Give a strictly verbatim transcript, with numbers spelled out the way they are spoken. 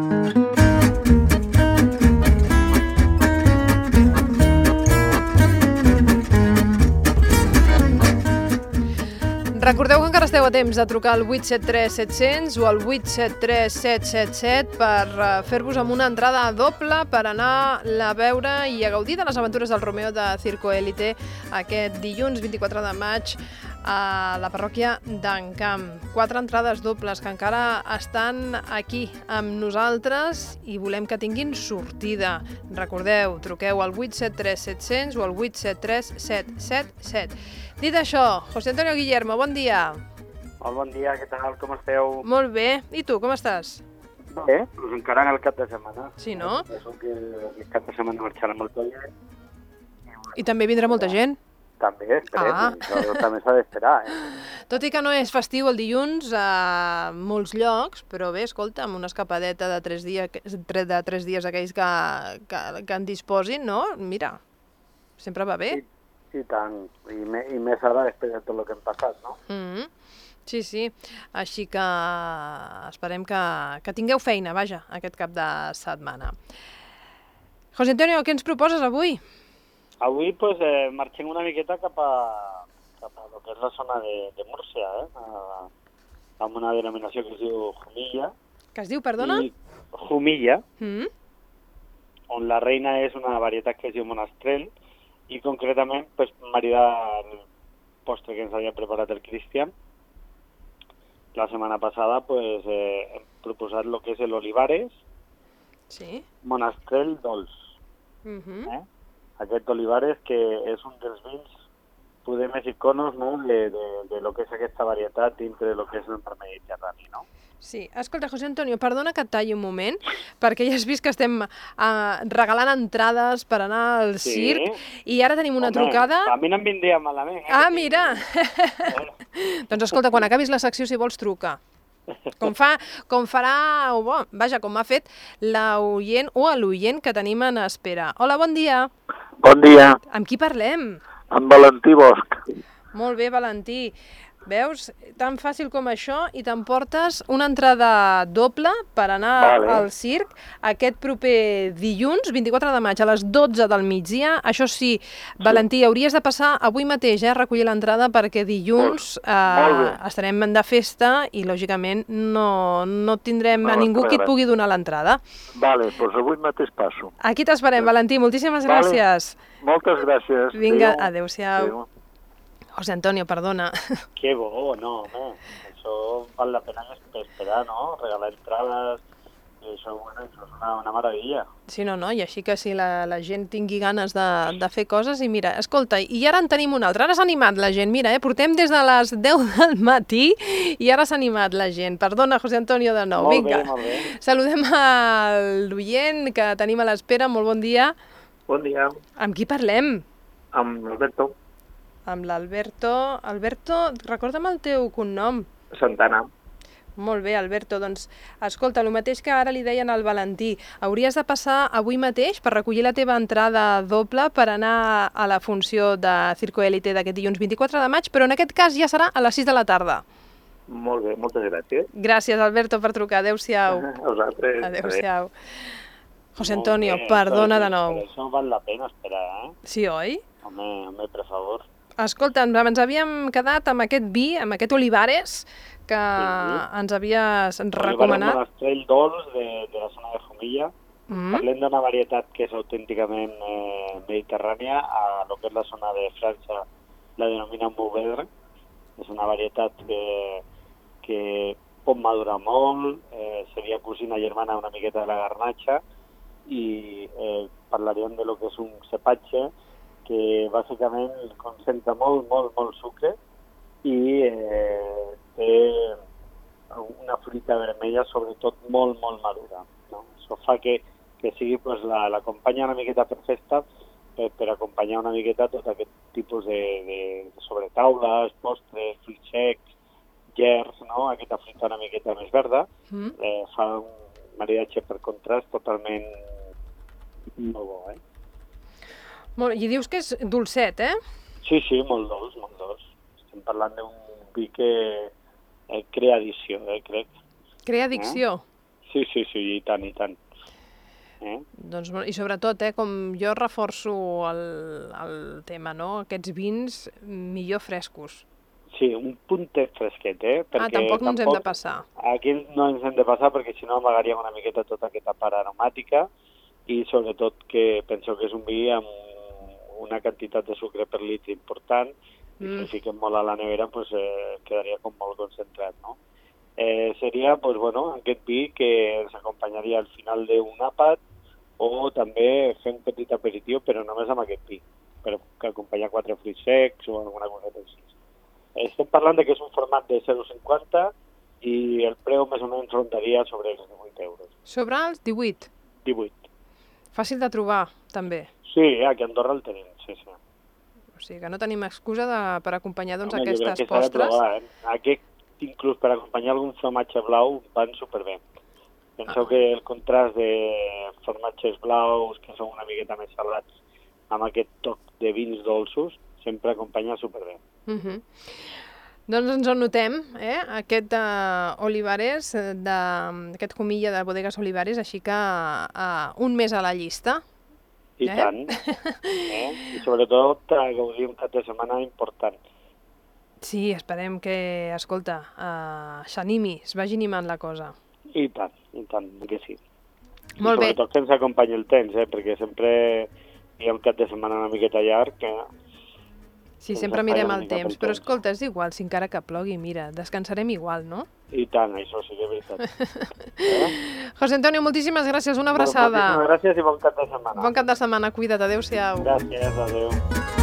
Recordeu que encara esteu a temps de trucar al vuit set tres set zero zero o al vuit set tres set set set per fer-vos amb una entrada doble per anar a veure i a gaudir de les aventures del Romeo de Circo Élite aquest dilluns vint-i-quatre de maig a la parròquia d'Encamp. Quatre entrades dobles que encara estan aquí amb nosaltres i volem que tinguin sortida. Recordeu, truqueu al vuit set tres set zero zero o al vuit set tres set set set. Dit això, José Antonio Guillermo, bon dia. Molt bon dia, què tal, com esteu? Molt bé. I tu, com estàs? Bé, doncs encarant el cap de setmana. Sí, no? Penso que el cap de setmana marxarà molta gent. I també vindrà molta gent? També, esperem. Ah. Això també s'ha d'esperar, eh? Tot i que no és festiu el dilluns a molts llocs, però bé, escolta, amb una escapadeta de tres dies, de tres dies aquells que, que, que en disposin, no? Mira, sempre va bé. Sí. I tant, I, me, i més ara després de tot el que hem passat, no? Mm-hmm. Sí, sí, així que esperem que, que tingueu feina, vaja, aquest cap de setmana. José Antonio, què ens proposes avui? Avui pues, eh, marxem una miqueta cap a, cap a lo que és la zona de, de Múrcia, eh? A, amb una denominació que es diu Jumilla. Que es diu, perdona? I Jumilla, Mm-hmm. on la reina és una varietat que es diu Monastrell, i concretament pues, maridar el postre que ens havia preparat el Cristian. La setmana passada pues, eh, hem proposat el que és l'Olivares, Sí. Monastrell dolç. Mm-hmm. Eh? Aquest Olivares que és un dels vins, podem dir iconos, no? de, de, de lo que és aquesta varietat dintre de lo que és el mar Mediterrani, no? Sí, escolta, José Antonio, perdona que et talli un moment, perquè ja has vist que estem uh, regalant entrades per anar al Sí. circ, i ara tenim una Home, trucada... a mi no em vindria malament. Eh? Ah, mira! Doncs escolta, quan acabis la secció, si vols, truca. Com, fa, com farà, o bo, vaja, com m'ha fet l'oient o l'oient que tenim en espera. Hola, bon dia. Bon dia, Amb qui parlem? amb Valentí Bosch. Molt bé, Valentí. Veus? Tan fàcil com això i t'emportes una entrada doble per anar Vale. al circ aquest proper dilluns, vint-i-quatre de maig, a les dotze del migdia. Això sí, Valentí, hauries de passar avui mateix eh, a recollir l'entrada perquè dilluns Molt- molt bé. eh, estarem de festa i, lògicament, no, no tindrem No, a ningú qui et correcte. pugui donar l'entrada. Vale, doncs avui mateix passo. Aquí t'esperem, Valentí. Moltíssimes Vale. gràcies. Moltes gràcies. Vinga, Adéu. adéu-siau. Adéu. José Antonio, perdona. Que bo, no, home. Això val la pena esperar, no? Regalar entrades, i això, bueno, això és una, una meravella. Sí, no, no, i així que si la, la gent tingui ganes de, de fer coses, i mira, escolta, i ara en tenim una altra, ara s'ha animat la gent, mira, eh, portem des de les deu del matí i ara s'ha animat la gent. Perdona, José Antonio, de nou, Molt vinga. bé, molt bé. Saludem a l'oient que tenim a l'espera, molt bon dia. Bon dia, Amb qui parlem? amb Alberto Amb l'Alberto. Alberto, recorda'm el teu cognom. Santana. Molt bé, Alberto, doncs escolta, el mateix que ara li deien al Valentí, hauries de passar avui mateix per recollir la teva entrada doble per anar a la funció de Circo Élite d'aquest dilluns vint-i-quatre de maig, però en aquest cas ja serà a les sis de la tarda. Molt bé, moltes gràcies. Gràcies, Alberto, per trucar. Adéu-siau. A vosaltres. Adéu-siau. José Molt Antonio, bé, perdona per- de nou. Per això val la pena esperar, eh? Sí, oi? Home, home, per favor. Escolta, ens havíem quedat amb aquest vi, amb aquest Olivares, que Sí. ens havies Olivares recomanat. Monastrell dolç de, de la zona de Jumilla. Mm. Parlem d'una varietat que és autènticament eh, mediterrània, a lo que és la zona de França la denominen Mourvèdre. És una varietat que, que pot madurar molt, eh, seria cosina germana una miqueta de la garnatxa, i eh, parlaríem de lo que és un cepatge que bàsicament concentra molt, molt, molt sucre i eh, té una fruita vermella, sobretot molt, molt madura. No? Això fa que, que sigui pues, la, la companya una miqueta per festa, per, per acompanyar una miqueta tot aquest tipus de, de, de sobretaules, postres, fruits secs, gers, no? Aquesta fruita una miqueta més verda, Mm. eh, fa un maridatge per contrast totalment molt bo, eh? Molt, I dius que és dolcet, eh? Sí, sí, molt dolç, molt dolç. Estem parlant d'un vi que eh, crea addició, eh, crec. Crea addicció. Sí, sí, sí, i tant, i tant. Eh? Doncs, I sobretot, eh, com jo reforço el, el tema, no? Aquests vins millor frescos. Sí, un puntet fresquet, eh? Perquè ah, tampoc no ens hem de passar. Aquí no ens hem de passar perquè si no amagaríem una miqueta tota aquesta part aromàtica i sobretot que penso que és un vi amb una quantitat de sucre per litre important i mm. si el fiquem molt a la nevera pues, eh, quedaria com molt concentrat, no? Eh, seria, pues, bueno, aquest vi que ens acompanyaria al final d'un àpat o també fer un petit aperitiu, però només amb aquest vi, per acompanyar quatre fruits secs o alguna cosa així. Estem parlant de que és un format de zero coma cinquanta i el preu més o menys rondaria sobre els divuit euros. Sobre els divuit? divuit. Fàcil de trobar, també? Sí, aquí a Andorra el tenim, sí, sí. O sigui que no tenim excusa de, per acompanyar doncs, Home, aquestes jo crec que postres. s'ha de provar, eh? Aquest, inclús per acompanyar algun formatge blau, van superbé. Penseu ah. que el contrast de formatges blaus, que són una miqueta més salats, amb aquest toc de vins dolços, sempre acompanya superbé. Uh -huh. Doncs ens ho notem, eh? aquest uh, Olivares, de, aquest comilla de Bodegas Olivares, així que uh, un més a la llista. I eh? tant. Eh? I sobretot a gaudir un cap de setmana important. Sí, esperem que, escolta, uh, s'animi, es vagi animant la cosa. I tant, i tant, que sí. Molt I bé. sobretot que ens acompanyi el temps, eh? Perquè sempre hi ha un cap de setmana una miqueta llarg que... Sí, sempre mirem el temps, però escolta, és igual, si encara que plogui, mira, descansarem igual, no? I tant, això sí que és veritat. Eh? José Antonio, moltíssimes gràcies, una abraçada. Moltíssimes gràcies i bon cap de setmana. Bon cap de setmana, cuida't, adéu-siau. Gràcies, adéu.